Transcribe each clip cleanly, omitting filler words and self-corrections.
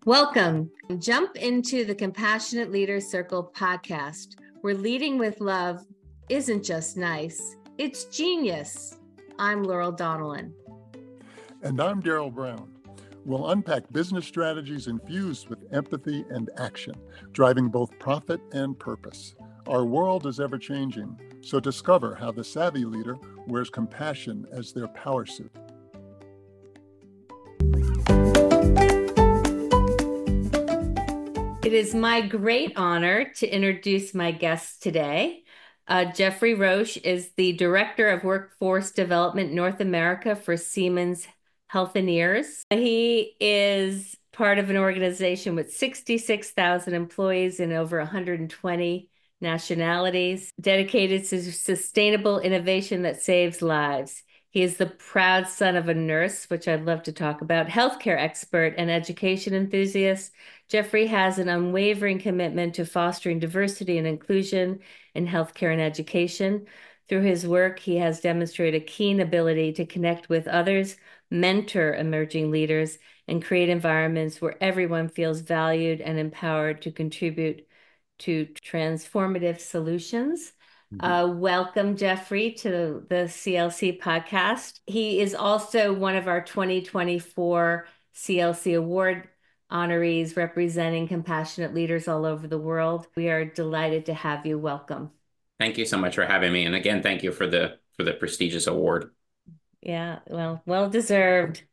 Welcome. Jump into the Compassionate Leaders Circle podcast, where leading with love isn't just nice, it's genius. I'm Laurel Donnellan. And I'm Daryl Brown. We'll unpack business strategies infused with empathy and action, driving both profit and purpose. Our world is ever-changing, so discover how the savvy leader wears compassion as their power suit. It is my great honor to introduce my guest today. Jeffrey Roche is the Director of Workforce Development North America for Siemens Healthineers. He is part of an organization with 66,000 employees in over 120 nationalities, dedicated to sustainable innovation that saves lives. He is the proud son of a nurse, which I'd love to talk about, healthcare expert and education enthusiast. Jeffrey has an unwavering commitment to fostering diversity and inclusion in healthcare and education. Through his work, he has demonstrated a keen ability to connect with others, mentor emerging leaders, and create environments where everyone feels valued and empowered to contribute to transformative solutions. Welcome, Jeffrey, to the CLC podcast. He is also one of our 2024 CLC Award honorees representing compassionate leaders all over the world. We are delighted to have you. Welcome. Thank you so much for having me. And again, thank you for the prestigious award. Yeah, well deserved.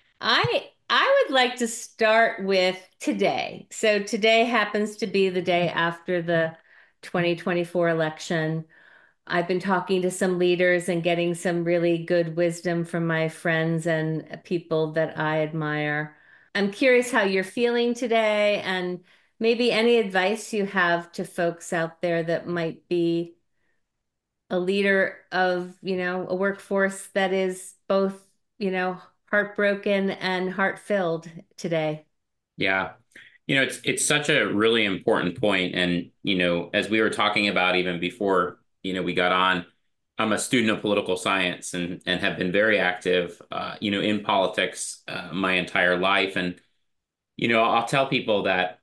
I would like to start with today. So today happens to be the day after the 2024 election. I've been talking to some leaders and getting some really good wisdom from my friends and people that I admire. I'm curious how you're feeling today and maybe any advice you have to folks out there that might be a leader of, a workforce that is both, heartbroken and heart-filled today. Yeah. It's such a really important point. And, as we were talking about even before, we got on, I'm a student of political science and have been very active, in politics my entire life. And, I'll tell people that,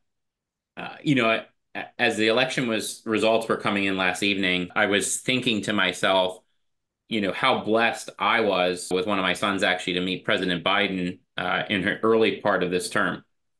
as the election results were coming in last evening, I was thinking to myself, how blessed I was with one of my sons actually to meet President Biden in her early part of this term.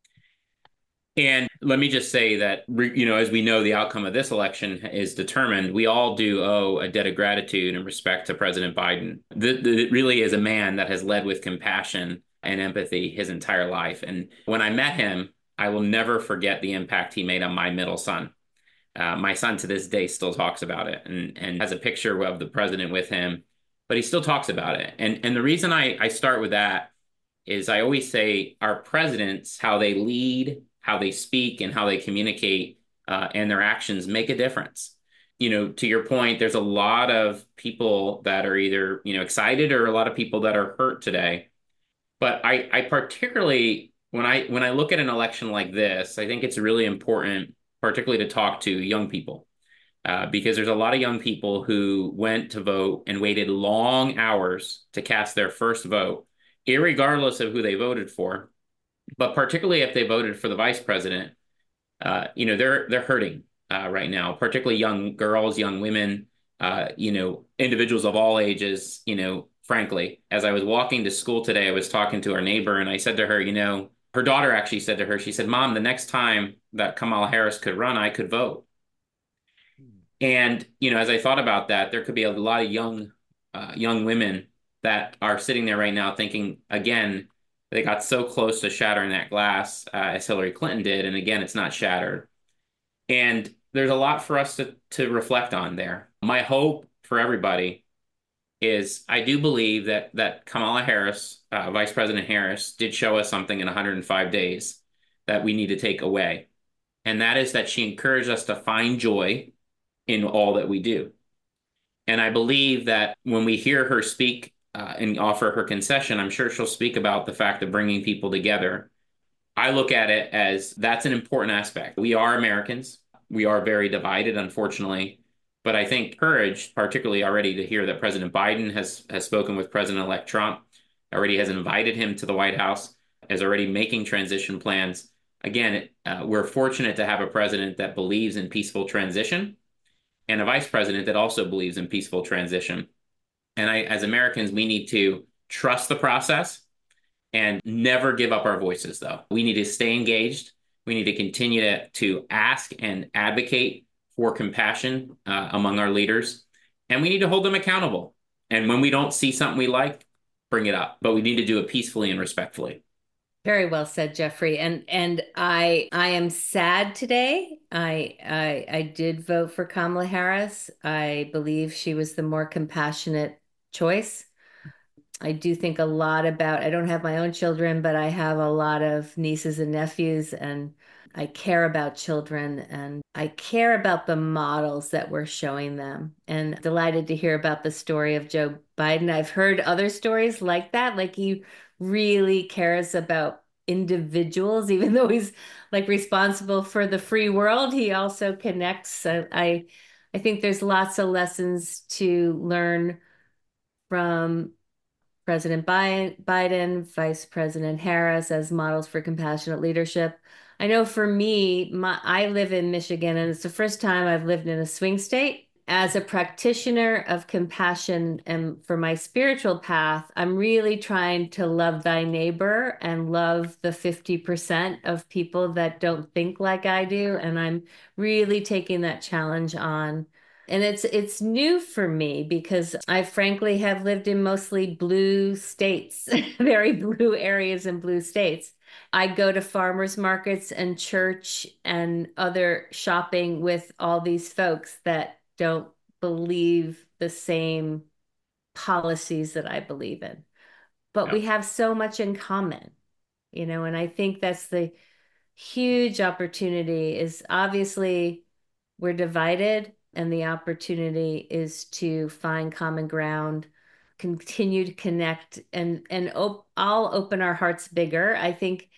And let me just say that, as we know, the outcome of this election is determined. We all do owe a debt of gratitude and respect to President Biden. It really is a man that has led with compassion and empathy his entire life. And when I met him, I will never forget the impact he made on my middle son. My son to this day still talks about it and has a picture of the president with him, but he still talks about it. And the reason I start with that is I always say our presidents, how they lead, how they speak, and how they communicate and their actions make a difference. To your point, there's a lot of people that are either, excited or a lot of people that are hurt today. But I particularly, when I look at an election like this, I think it's really important, particularly to talk to young people, because there's a lot of young people who went to vote and waited long hours to cast their first vote, irregardless of who they voted for. But particularly if they voted for the vice president, they're hurting right now, particularly young girls, young women, individuals of all ages. Frankly, as I was walking to school today, I was talking to our neighbor and I said to her, her daughter actually said to her, she said, "Mom, the next time that Kamala Harris could run, I could vote." And, as I thought about that, there could be a lot of young women that are sitting there right now thinking, again, they got so close to shattering that glass as Hillary Clinton did. And again, it's not shattered. And there's a lot for us to reflect on there. My hope for everybody is I do believe that Kamala Harris, Vice President Harris, did show us something in 105 days that we need to take away. And that is that she encouraged us to find joy in all that we do. And I believe that when we hear her speak and offer her concession, I'm sure she'll speak about the fact of bringing people together. I look at it as that's an important aspect. We are Americans. We are very divided, unfortunately. But I think courage, particularly already to hear that President Biden has spoken with President-elect Trump, already has invited him to the White House, is already making transition plans. again, we're fortunate to have a president that believes in peaceful transition and a vice president that also believes in peaceful transition. And as Americans, we need to trust the process and never give up our voices, though. We need to stay engaged. We need to continue to ask and advocate for compassion among our leaders. And we need to hold them accountable. And when we don't see something we like, bring it up. But we need to do it peacefully and respectfully. Very well said, Jeffrey. And I am sad today. I did vote for Kamala Harris. I believe she was the more compassionate choice. I do think a lot about, I don't have my own children, but I have a lot of nieces and nephews, and I care about children and I care about the models that we're showing them. And delighted to hear about the story of Joe Biden. I've heard other stories like that, like he really cares about individuals, even though he's like responsible for the free world, he also connects. I think there's lots of lessons to learn from President Biden, Vice President Harris as models for compassionate leadership. I know for me, I live in Michigan, and it's the first time I've lived in a swing state. As a practitioner of compassion and for my spiritual path, I'm really trying to love thy neighbor and love the 50% of people that don't think like I do. And I'm really taking that challenge on. And it's new for me because I frankly have lived in mostly blue states, very blue areas in blue states. I go to farmers markets and church and other shopping with all these folks that don't believe the same policies that I believe in. But Yeah. we have so much in common, and I think that's the huge opportunity is obviously we're divided, and the opportunity is to find common ground, continue to connect, and all open our hearts bigger. I think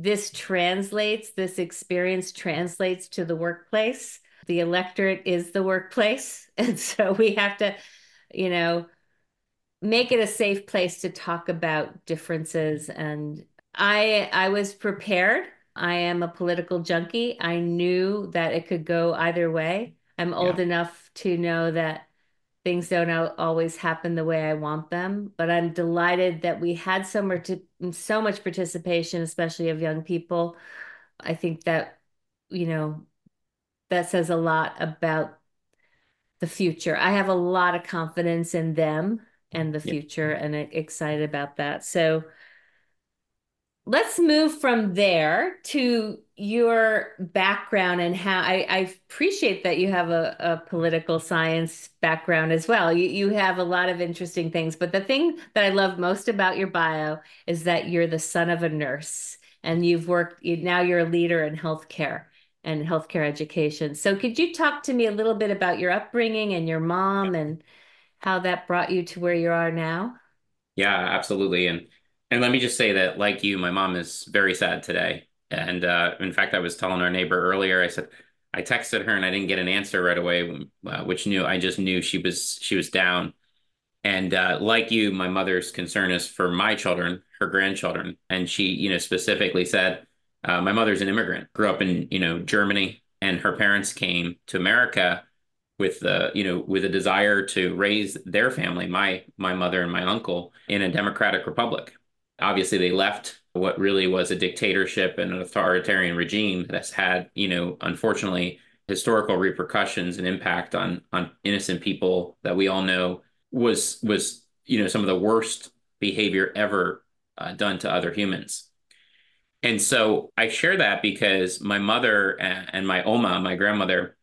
this experience translates to the workplace. The electorate is the workplace. And so we have to, you know, make it a safe place to talk about differences. And I was prepared. I am a political junkie. I knew that it could go either way. I'm Yeah. old enough to know that things don't always happen the way I want them, but I'm delighted that we had so much participation, especially of young people. I think that, you know, that says a lot about the future. I have a lot of confidence in them and the Yeah. future, and excited about that. So let's move from there to your background and how I appreciate that you have a political science background as well. You have a lot of interesting things, but the thing that I love most about your bio is that you're the son of a nurse and now you're a leader in healthcare and healthcare education. So could you talk to me a little bit about your upbringing and your mom and how that brought you to where you are now? Yeah, absolutely. And let me just say that, like you, my mom is very sad today. And in fact, I was telling our neighbor earlier, I said I texted her and I didn't get an answer right away, which I just knew she was down. And like you, my mother's concern is for my children, her grandchildren. And she, specifically said, my mother's an immigrant, grew up in, Germany, and her parents came to America with a desire to raise their family, my mother and my uncle, in a democratic republic. Obviously, they left what really was a dictatorship and an authoritarian regime that's had, unfortunately, historical repercussions and impact on innocent people that we all know was some of the worst behavior ever done to other humans. And so I share that because my mother and my Oma, my grandmother,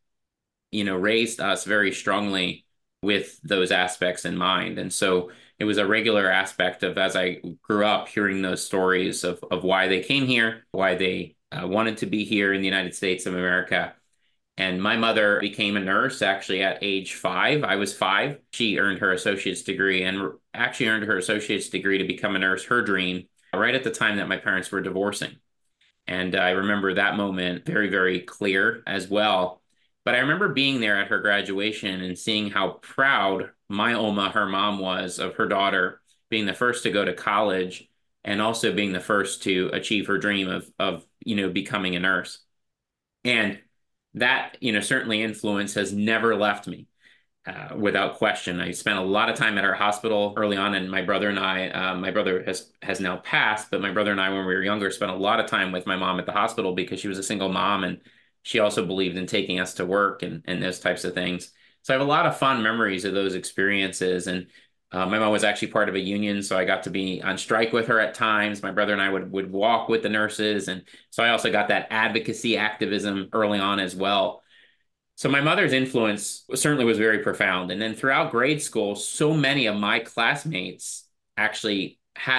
raised us very strongly with those aspects in mind. And so it was a regular aspect of, as I grew up, hearing those stories of why they came here, why they wanted to be here in the United States of America. And my mother became a nurse actually at age 5. I was 5. She earned her associate's degree and actually earned her associate's degree to become a nurse, her dream, right at the time that my parents were divorcing. And I remember that moment very, very clear as well. But I remember being there at her graduation and seeing how proud my Oma, her mom, was of her daughter being the first to go to college and also being the first to achieve her dream of becoming a nurse. And that, certainly influence has never left me. Without question. I spent a lot of time at our hospital early on, and my brother and I, my brother has now passed, but my brother and I, when we were younger, spent a lot of time with my mom at the hospital because she was a single mom, and she also believed in taking us to work and those types of things. So I have a lot of fond memories of those experiences. And my mom was actually part of a union, so I got to be on strike with her at times. My brother and I would walk with the nurses, and so I also got that advocacy activism early on as well. So my mother's influence certainly was very profound. And then throughout grade school, so many of my classmates actually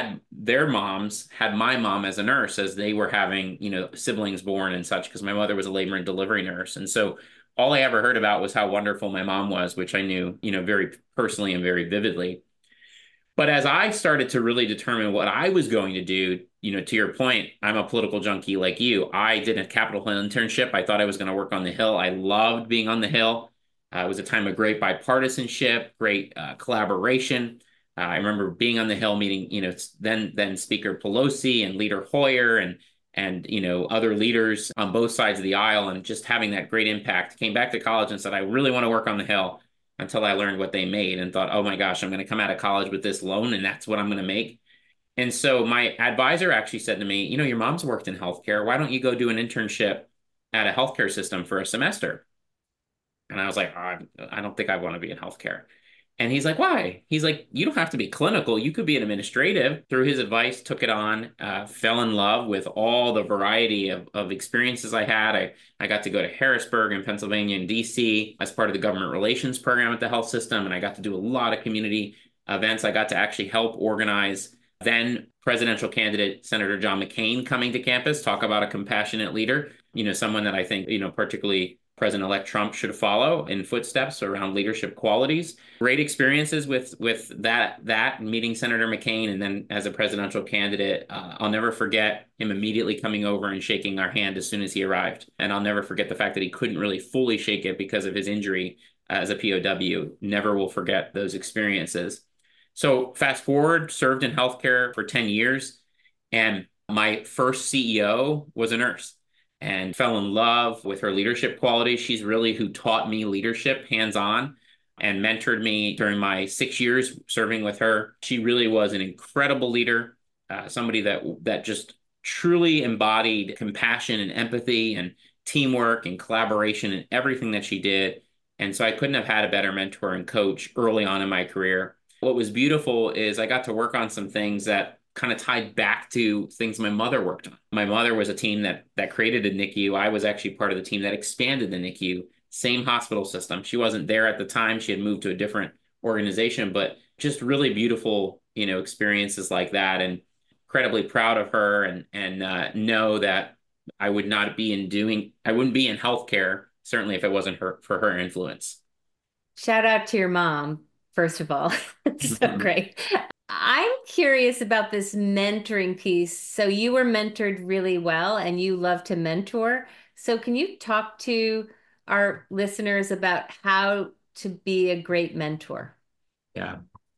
had my mom as a nurse as they were having, siblings born and such, because my mother was a labor and delivery nurse. And so all I ever heard about was how wonderful my mom was, which I knew, very personally and very vividly. But as I started to really determine what I was going to do, to your point, I'm a political junkie like you. I did a Capitol Hill internship. I thought I was going to work on the Hill. I loved being on the Hill. It was a time of great bipartisanship, great collaboration. I remember being on the Hill, meeting, then Speaker Pelosi and Leader Hoyer and other leaders on both sides of the aisle, and just having that great impact. Came back to college and said, I really want to work on the Hill, until I learned what they made and thought, oh my gosh, I'm going to come out of college with this loan and that's what I'm going to make. And so my advisor actually said to me, your mom's worked in healthcare. Why don't you go do an internship at a healthcare system for a semester? And I was like, oh, I don't think I want to be in healthcare. And he's like, why? He's like, you don't have to be clinical. You could be an administrative. Through his advice, took it on, fell in love with all the variety of experiences I had. I got to go to Harrisburg in Pennsylvania and DC as part of the government relations program at the health system. And I got to do a lot of community events. I got to actually help organize then presidential candidate Senator John McCain coming to campus, talk about a compassionate leader, someone that I think, particularly President-elect Trump should follow in footsteps around leadership qualities. Great experiences with that meeting Senator McCain, and then as a presidential candidate, I'll never forget him immediately coming over and shaking our hand as soon as he arrived. And I'll never forget the fact that he couldn't really fully shake it because of his injury as a POW. Never will forget those experiences. So fast forward, served in healthcare for 10 years, and my first CEO was a nurse, and fell in love with her leadership qualities. She's really who taught me leadership hands-on and mentored me during my 6 years serving with her. She really was an incredible leader, somebody that just truly embodied compassion and empathy and teamwork and collaboration in everything that she did. And so I couldn't have had a better mentor and coach early on in my career. What was beautiful is I got to work on some things that kind of tied back to things my mother worked on. My mother was a team that created a NICU. I was actually part of the team that expanded the NICU. Same hospital system. She wasn't there at the time. She had moved to a different organization, but just really beautiful, experiences like that, and incredibly proud of her, and know that I wouldn't be in healthcare, certainly if it wasn't for her influence. Shout out to your mom, first of all. It's so great. I'm curious about this mentoring piece. So you were mentored really well and you love to mentor. So can you talk to our listeners about how to be a great mentor? Yeah.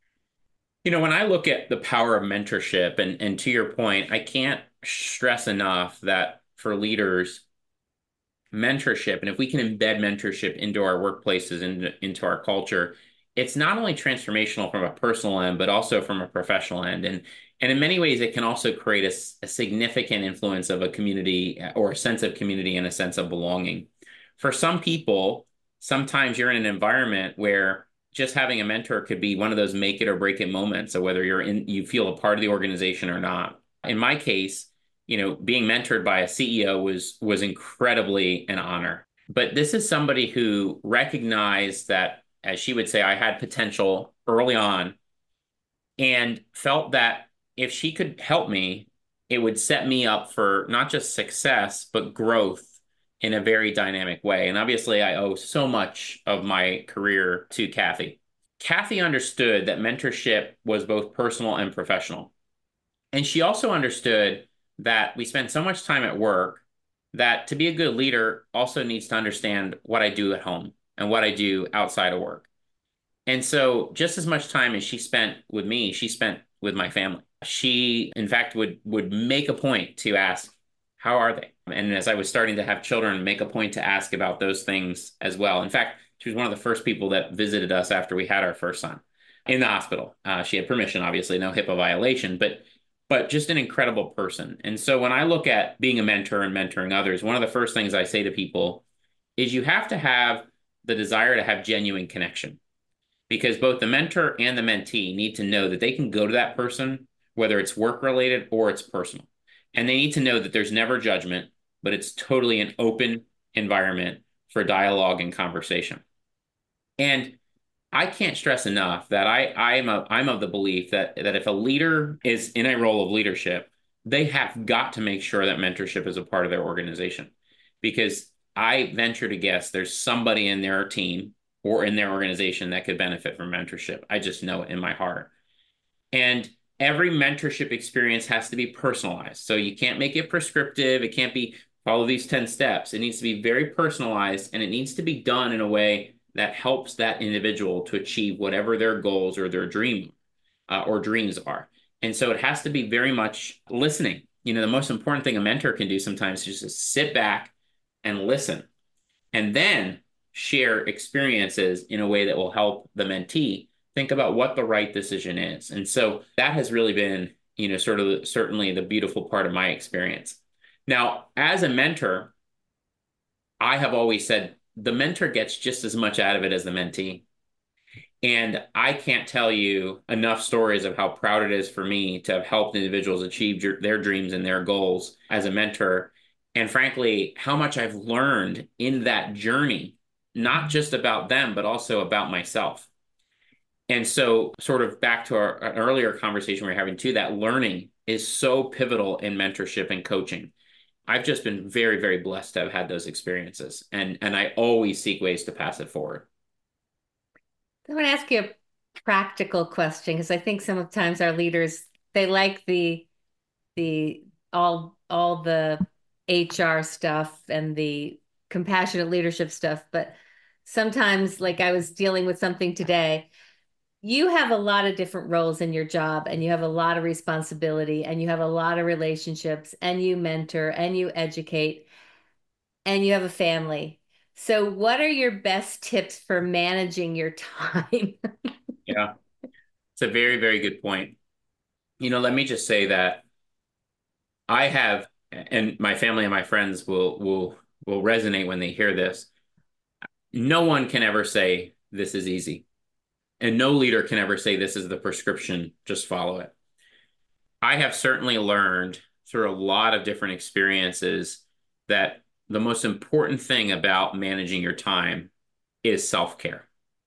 When I look at the power of mentorship, and to your point, I can't stress enough that for leaders, mentorship, and if we can embed mentorship into our workplaces and into our culture, it's not only transformational from a personal end, but also from a professional end. And in many ways, it can also create a significant influence of a community, or a sense of community and a sense of belonging. For some people, sometimes you're in an environment where just having a mentor could be one of those make it or break it moments of whether you feel a part of the organization or not. In my case, being mentored by a CEO was incredibly an honor. But this is somebody who recognized that, as she would say, I had potential early on, and felt that if she could help me, it would set me up for not just success, but growth in a very dynamic way. And obviously, I owe so much of my career to Kathy. Kathy understood that mentorship was both personal and professional. And she also understood that we spend so much time at work that to be a good leader also needs to understand what I do at home and what I do outside of work. And so just as much time as she spent with me, she spent with my family. She, in fact, would make a point to ask, How are they? And as I was starting to have children, make a point to ask about those things as well. In fact, she was one of the first people that visited us after we had our first son in the hospital. She had permission, obviously, no HIPAA violation, but just an incredible person. And so when I look at being a mentor and mentoring others, one of the first things I say to people is you have to have the desire to have genuine connection, because both the mentor and the mentee need to know that they can go to that person, whether it's work related or it's personal. And they need to know that there's never judgment, but it's totally an open environment for dialogue and conversation. And I can't stress enough that I'm of the belief that if a leader is in a role of leadership, they have got to make sure that mentorship is a part of their organization. Because I venture to guess there's somebody in their team or in their organization that could benefit from mentorship. I just know it in my heart. And every mentorship experience has to be personalized. So you can't make it prescriptive. It can't be follow these 10 steps. It needs to be very personalized, and it needs to be done in a way that helps that individual to achieve whatever their goals or their dream or dreams are. And so it has to be very much listening. You know, the most important thing a mentor can do sometimes is just sit back and listen, and then share experiences in a way that will help the mentee think about what the right decision is. And so that has really been, you know, sort of certainly the beautiful part of my experience. Now, as a mentor, I have always said the mentor gets just as much out of it as the mentee. And I can't tell you enough stories of how proud it is for me to have helped individuals achieve their dreams and their goals as a mentor. And frankly, how much I've learned in that journey, not just about them, but also about myself. And so, sort of back to an earlier conversation we were having too, that learning is so pivotal in mentorship and coaching. I've just been very, very blessed to have had those experiences, and I always seek ways to pass it forward. I want to ask you a practical question because I think sometimes our leaders they like the all the HR stuff and the compassionate leadership stuff, but sometimes like I was dealing with something today. You have a lot of different roles in your job and you have a lot of responsibility and you have a lot of relationships and you mentor and you educate and you have a family. So what are your best tips for managing your time? Yeah, it's a very, very good point. You know, let me just say that I have, and my family and my friends will resonate when they hear this. No one can ever say this is easy, and no leader can ever say this is the prescription, just follow it. I have certainly learned through a lot of different experiences that the most important thing about managing your time is self-care.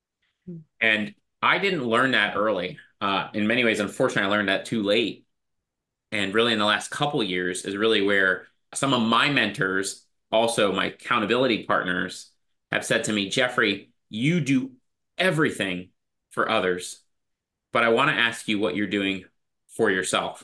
And I didn't learn that early. In many ways, unfortunately, I learned that too late. And really, in the last couple of years, is really where some of my mentors, also my accountability partners, have said to me, Jeffrey, you do everything for others, but I want to ask you what you're doing for yourself.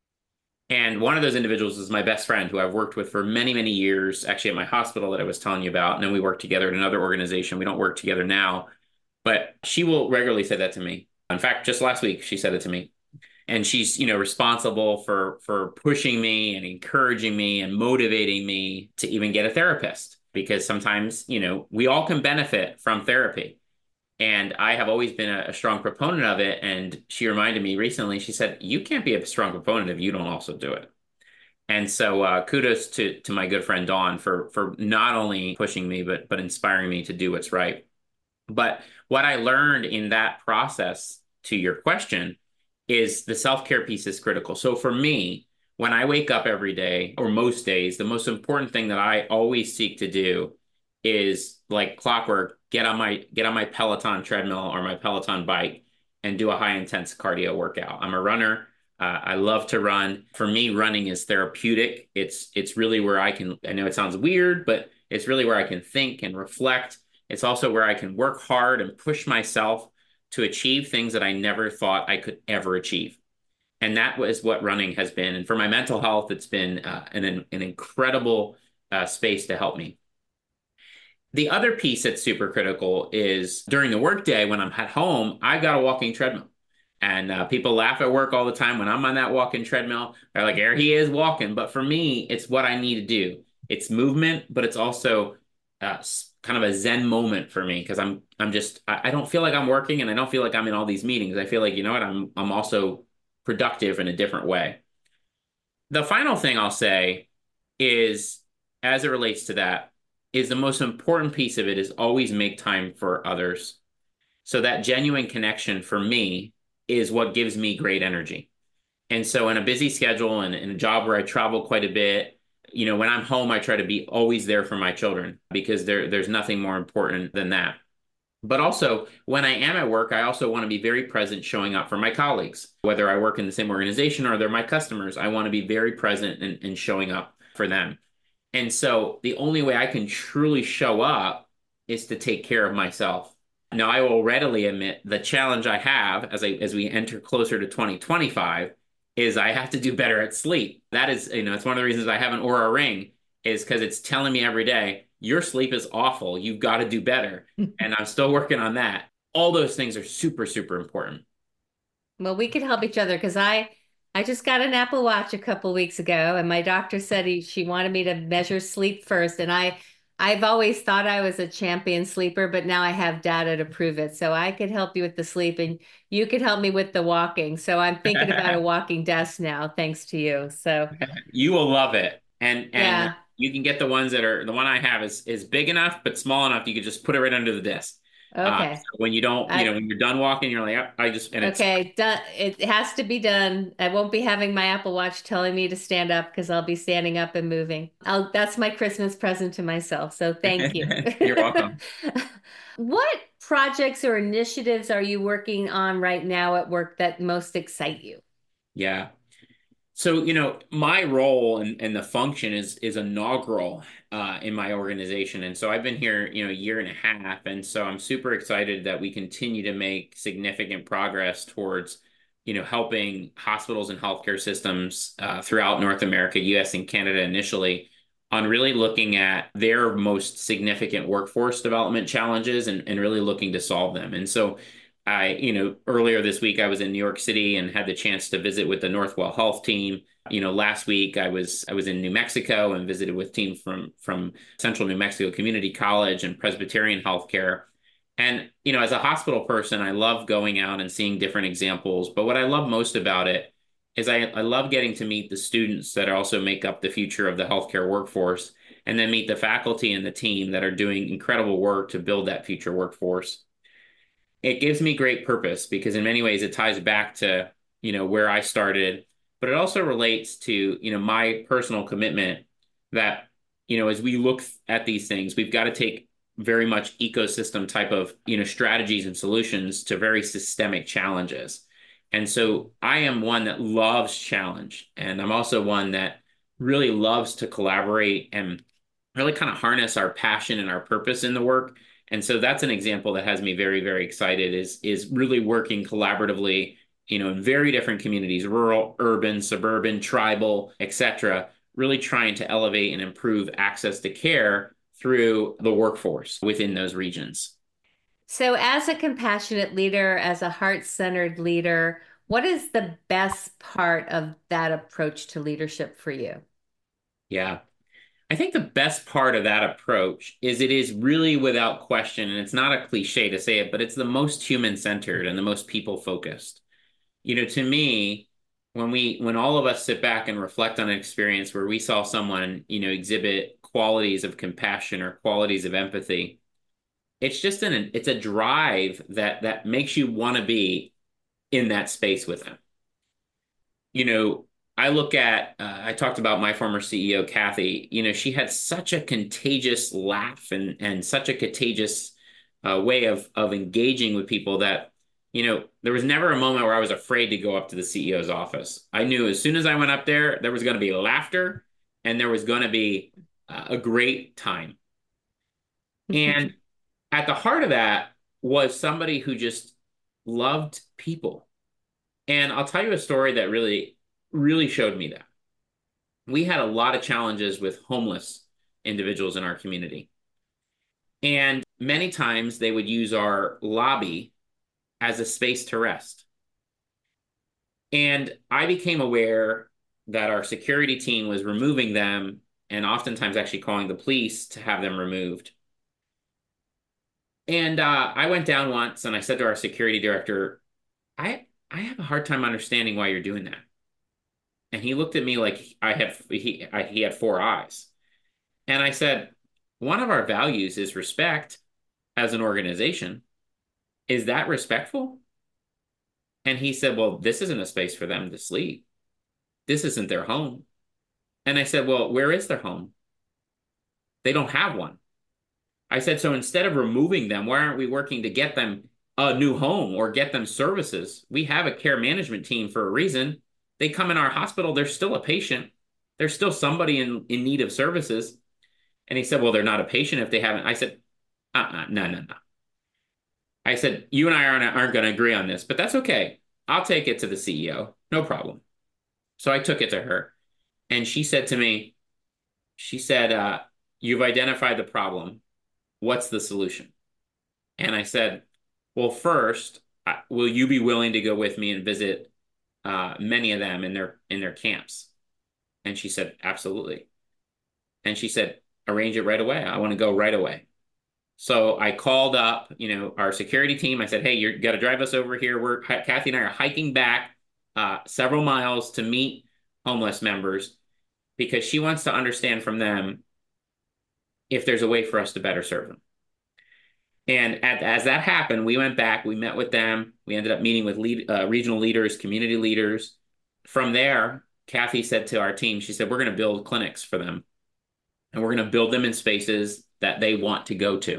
And one of those individuals is my best friend who I've worked with for many, many years, actually at my hospital that I was telling you about. And then we worked together at another organization. We don't work together now, but she will regularly say that to me. In fact, just last week, she said it to me. And she's, you know, responsible for pushing me and encouraging me and motivating me to even get a therapist, because sometimes, you know, we all can benefit from therapy. And I have always been a strong proponent of it. And she reminded me recently, she said, you can't be a strong proponent if you don't also do it. And so kudos to my good friend Dawn for not only pushing me, but inspiring me to do what's right. But what I learned in that process, to your question, is the self-care piece is critical. So for me, when I wake up every day, or most days, the most important thing that I always seek to do is like clockwork, get on my Peloton treadmill or my Peloton bike and do a high intense cardio workout. I'm a runner. I love to run. For me, running is therapeutic. It's really where I can, I know it sounds weird, but it's really where I can think and reflect. It's also where I can work hard and push myself to achieve things that I never thought I could ever achieve. And that was what running has been. And for my mental health, it's been an incredible space to help me. The other piece that's super critical is during the workday when I'm at home, I've got a walking treadmill. And people laugh at work all the time when I'm on that walking treadmill. They're like, there he is walking. But for me, it's what I need to do. It's movement, but it's also kind of a Zen moment for me because I don't feel like I'm working and I don't feel like I'm in all these meetings. I feel like, you know what, I'm also productive in a different way. The final thing I'll say is, as it relates to that, is the most important piece of it is always make time for others. So that genuine connection for me is what gives me great energy. And so in a busy schedule and in a job where I travel quite a bit, when I'm home, I try to be always there for my children because there's nothing more important than that. But also, when I am at work, I also want to be very present showing up for my colleagues. Whether I work in the same organization or they're my customers, I want to be very present and showing up for them. And so the only way I can truly show up is to take care of myself. Now, I will readily admit the challenge I have as we enter closer to 2025 is I have to do better at sleep. That is, it's one of the reasons I have an Aura ring is because it's telling me every day, your sleep is awful. You've got to do better. And I'm still working on that. All those things are super, super important. Well, we could help each other because I just got an Apple Watch a couple weeks ago, and my doctor said she wanted me to measure sleep first, and I've always thought I was a champion sleeper, but now I have data to prove it. So I could help you with the sleep, and you could help me with the walking. So I'm thinking about a walking desk now, thanks to you. So You will love it. And yeah, you can get the ones that are the one I have is big enough but small enough you could just put it right under the desk. So okay. when you don't, I when you're done walking, you're like, "Yep, I just," and it's Okay, done. It has to be done. I won't be having my Apple Watch telling me to stand up because I'll be standing up and moving. That's my Christmas present to myself. So thank you. you're welcome. What projects or initiatives are you working on right now at work that most excite you? Yeah. So, my role and the function is inaugural in my organization. And so I've been here, a year and a half. And so I'm super excited that we continue to make significant progress towards, helping hospitals and healthcare systems throughout North America, US and Canada initially, on really looking at their most significant workforce development challenges and really looking to solve them. And so earlier this week I was in New York City and had the chance to visit with the Northwell Health team. Last week I was in New Mexico and visited with team from Central New Mexico Community College and Presbyterian Healthcare. And as a hospital person, I love going out and seeing different examples. But what I love most about it is I love getting to meet the students that also make up the future of the healthcare workforce, and then meet the faculty and the team that are doing incredible work to build that future workforce. It gives me great purpose because in many ways it ties back to, where I started, but it also relates to, my personal commitment that, as we look at these things, we've got to take very much ecosystem type of, strategies and solutions to very systemic challenges. And so I am one that loves challenge, and I'm also one that really loves to collaborate and really kind of harness our passion and our purpose in the work. And so that's an example that has me very, very excited is really working collaboratively, in very different communities, rural, urban, suburban, tribal, etc., really trying to elevate and improve access to care through the workforce within those regions. So, as a compassionate leader, as a heart-centered leader, what is the best part of that approach to leadership for you? Yeah. I think the best part of that approach is it is really without question, and it's not a cliche to say it, but it's the most human-centered and the most people-focused. To me, when all of us sit back and reflect on an experience where we saw someone, exhibit qualities of compassion or qualities of empathy, it's a drive that makes you want to be in that space with them. you know, I look at, I talked about my former CEO, Kathy, she had such a contagious laugh and such a contagious way of engaging with people that, there was never a moment where I was afraid to go up to the CEO's office. I knew as soon as I went up there, there was going to be laughter and there was going to be a great time. And at the heart of that was somebody who just loved people. And I'll tell you a story that really, really showed me that. We had a lot of challenges with homeless individuals in our community. And many times they would use our lobby as a space to rest. And I became aware that our security team was removing them and oftentimes actually calling the police to have them removed. And I went down once and I said to our security director, I have a hard time understanding why you're doing that. And he looked at me like he had four eyes. And I said, one of our values is respect as an organization. Is that respectful? And he said, well, this isn't a space for them to sleep. This isn't their home. And I said, well, where is their home? They don't have one. I said, so instead of removing them, why aren't we working to get them a new home or get them services? We have a care management team for a reason. They come in our hospital, they're still a patient. There's still somebody in need of services. And he said, well, they're not a patient if they haven't. I said, no, no, no. I said, you and I aren't going to agree on this, but that's okay. I'll take it to the CEO. No problem. So I took it to her. And she said to me, she said, you've identified the problem. What's the solution? And I said, well, first, will you be willing to go with me and visit many of them in their camps? And she said, absolutely. And she said, arrange it right away. I want to go right away. So I called up, our security team. I said, hey, you got to drive us over here. Kathy and I are hiking back several miles to meet homeless members because she wants to understand from them if there's a way for us to better serve them. And as that happened, we went back, we met with them. We ended up meeting with regional leaders, community leaders. From there, Kathy said to our team, she said, we're going to build clinics for them. And we're going to build them in spaces that they want to go to.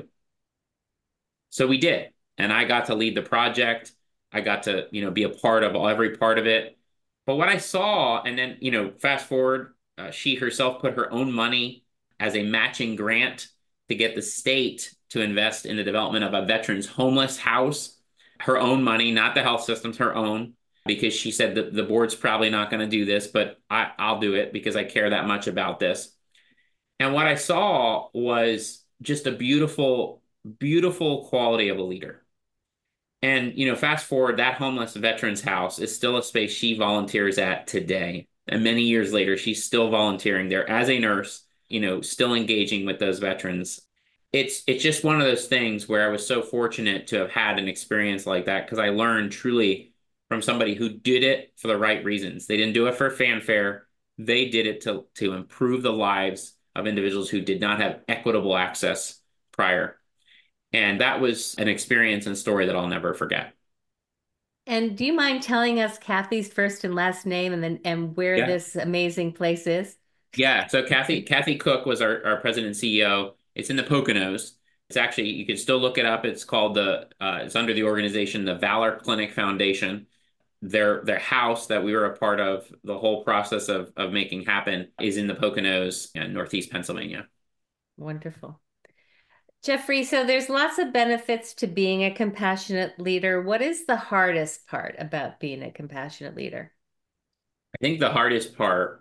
So we did. And I got to lead the project. I got to, be a part of every part of it. But what I saw, and then, fast forward, she herself put her own money as a matching grant to get the state to invest in the development of a veterans homeless house. Her own money, not the health system's, her own, because she said that the board's probably not going to do this, but I'll do it because I care that much about this. And what I saw was just a beautiful, beautiful quality of a leader. And, fast forward, that homeless veterans house is still a space she volunteers at today. And many years later, she's still volunteering there as a nurse, still engaging with those veterans. It's just one of those things where I was so fortunate to have had an experience like that because I learned truly from somebody who did it for the right reasons. They didn't do it for fanfare. They did it to improve the lives of individuals who did not have equitable access prior. And that was an experience and story that I'll never forget. And do you mind telling us Kathy's first and last name and where this amazing place is? Yeah. So Kathy Cook was our president and CEO. It's in the Poconos. It's actually, you can still look it up. It's called it's under the organization, the Valor Clinic Foundation. Their house that we were a part of, the whole process of making happen, is in the Poconos in Northeast Pennsylvania. Wonderful. Jeffrey, so there's lots of benefits to being a compassionate leader. What is the hardest part about being a compassionate leader? I think the hardest part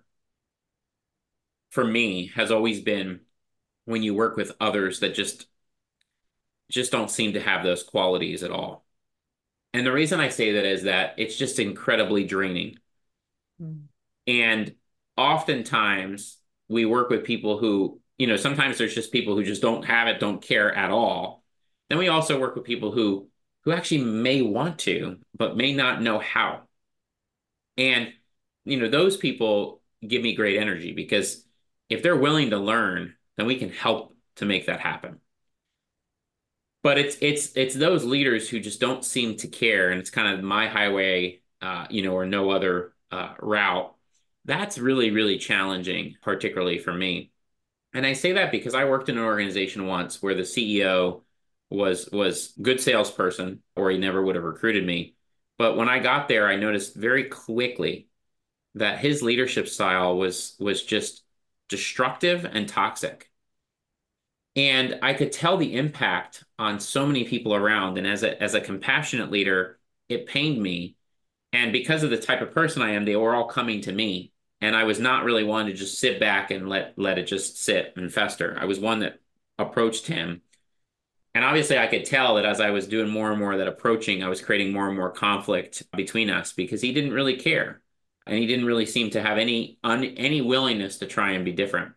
for me has always been when you work with others that just don't seem to have those qualities at all. And the reason I say that is that it's just incredibly draining. Mm. And oftentimes we work with people who, sometimes there's just people who just don't have it, don't care at all. Then we also work with people who actually may want to, but may not know how. And, those people give me great energy because if they're willing to learn, then we can help to make that happen. But it's those leaders who just don't seem to care, and it's kind of my highway, or no other route. That's really, really challenging, particularly for me. And I say that because I worked in an organization once where the CEO was good salesperson, or he never would have recruited me. But when I got there, I noticed very quickly that his leadership style was just destructive and toxic. And I could tell the impact on so many people around. And as a compassionate leader, it pained me. And because of the type of person I am, they were all coming to me. And I was not really one to just sit back and let it just sit and fester. I was one that approached him. And obviously, I could tell that as I was doing more and more of that approaching, I was creating more and more conflict between us because he didn't really care. And he didn't really seem to have any willingness to try and be different.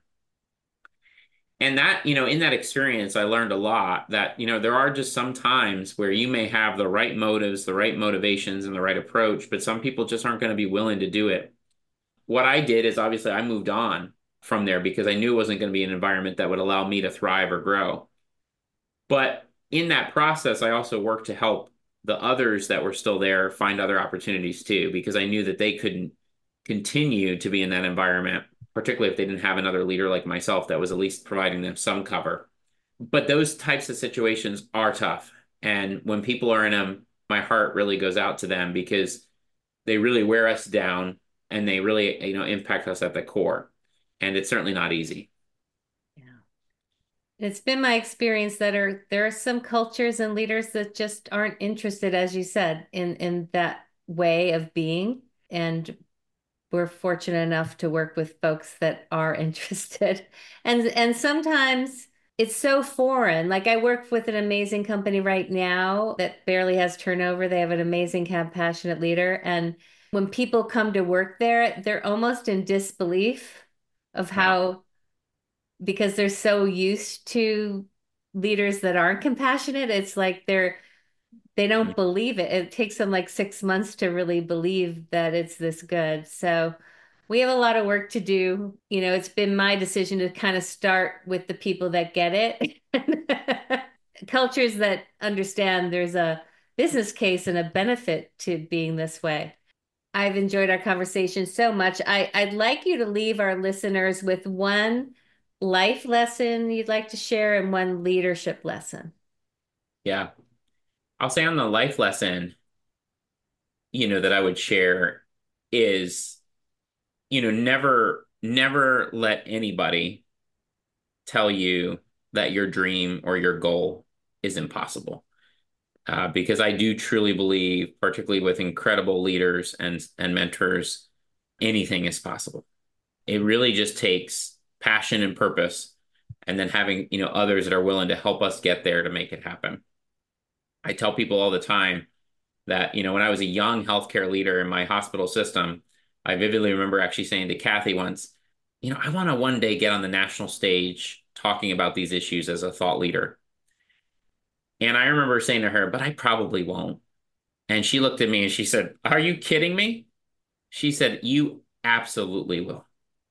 And that, in that experience, I learned a lot that, there are just some times where you may have the right motives, the right motivations, and the right approach, but some people just aren't going to be willing to do it. What I did is obviously I moved on from there because I knew it wasn't going to be an environment that would allow me to thrive or grow. But in that process, I also worked to help the others that were still there find other opportunities too, because I knew that they couldn't continue to be in that environment, particularly if they didn't have another leader like myself that was at least providing them some cover. But those types of situations are tough. And when people are in them, my heart really goes out to them because they really wear us down and they really, impact us at the core. And it's certainly not easy. Yeah. It's been my experience that there are some cultures and leaders that just aren't interested, as you said, in that way of being. And we're fortunate enough to work with folks that are interested. And sometimes it's so foreign. Like I work with an amazing company right now that barely has turnover. They have an amazing, compassionate leader. And when people come to work there, they're almost in disbelief of Yeah. how, because they're so used to leaders that aren't compassionate, it's like they don't believe it. It takes them like 6 months to really believe that it's this good. So we have a lot of work to do. It's been my decision to kind of start with the people that get it. Cultures that understand there's a business case and a benefit to being this way. I've enjoyed our conversation so much. I'd like you to leave our listeners with one life lesson you'd like to share and one leadership lesson. Yeah. I'll say on the life lesson, that I would share is, never let anybody tell you that your dream or your goal is impossible. Because I do truly believe, particularly with incredible leaders and mentors, anything is possible. It really just takes passion and purpose, and then having, others that are willing to help us get there to make it happen. I tell people all the time that, when I was a young healthcare leader in my hospital system, I vividly remember actually saying to Kathy once, I want to one day get on the national stage talking about these issues as a thought leader. And I remember saying to her, but I probably won't. And she looked at me and she said, are you kidding me? She said, you absolutely will.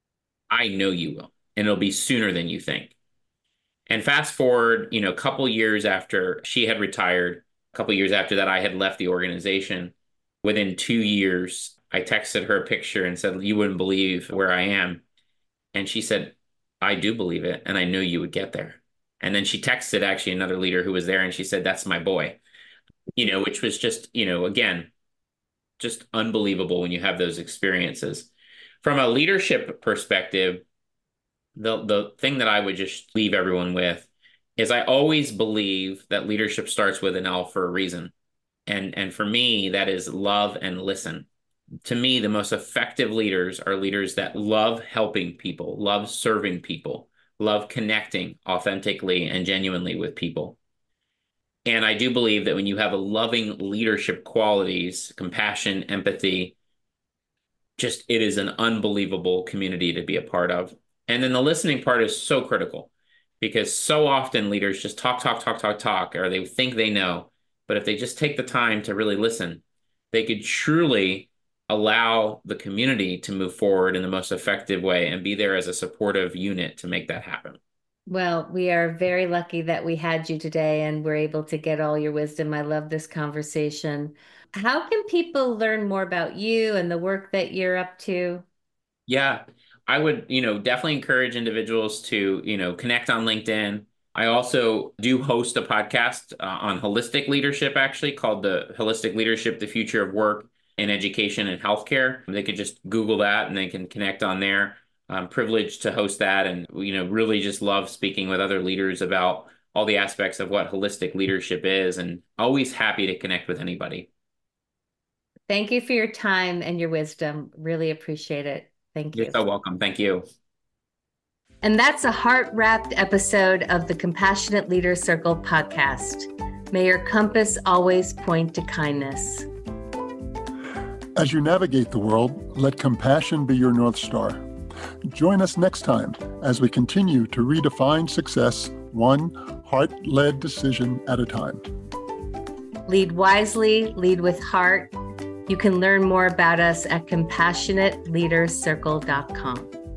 I know you will. And it'll be sooner than you think. And fast forward, a couple years after she had retired, a couple years after that, I had left the organization. Within 2 years, I texted her a picture and said, you wouldn't believe where I am. And she said, I do believe it. And I knew you would get there. And then she texted actually another leader who was there and she said, that's my boy, which was just, again, just unbelievable when you have those experiences. From a leadership perspective, the thing that I would just leave everyone with is I always believe that leadership starts with an L for a reason. And for me, that is love and listen. To me, the most effective leaders are leaders that love helping people, love serving people, love connecting authentically and genuinely with people. And I do believe that when you have a loving leadership qualities, compassion, empathy, just it is an unbelievable community to be a part of. And then the listening part is so critical because so often leaders just talk, talk, talk, talk, talk, or they think they know. But if they just take the time to really listen, they could truly allow the community to move forward in the most effective way and be there as a supportive unit to make that happen. Well, we are very lucky that we had you today and we're able to get all your wisdom. I love this conversation. How can people learn more about you and the work that you're up to? Yeah, I would, definitely encourage individuals to, connect on LinkedIn. I also do host a podcast on holistic leadership, actually, called the Holistic Leadership, the Future of Work in Education and Healthcare. They could just Google that and they can connect on there. I'm privileged to host that and, really just love speaking with other leaders about all the aspects of what holistic leadership is and always happy to connect with anybody. Thank you for your time and your wisdom. Really appreciate it. Thank You're you. so welcome. Thank you. And that's a heart-wrapped episode of the Compassionate Leader Circle podcast. May your compass always point to kindness. As you navigate the world, let compassion be your North Star. Join us next time as we continue to redefine success one heart-led decision at a time. Lead wisely, lead with heart. You can learn more about us at compassionateleadercircle.com.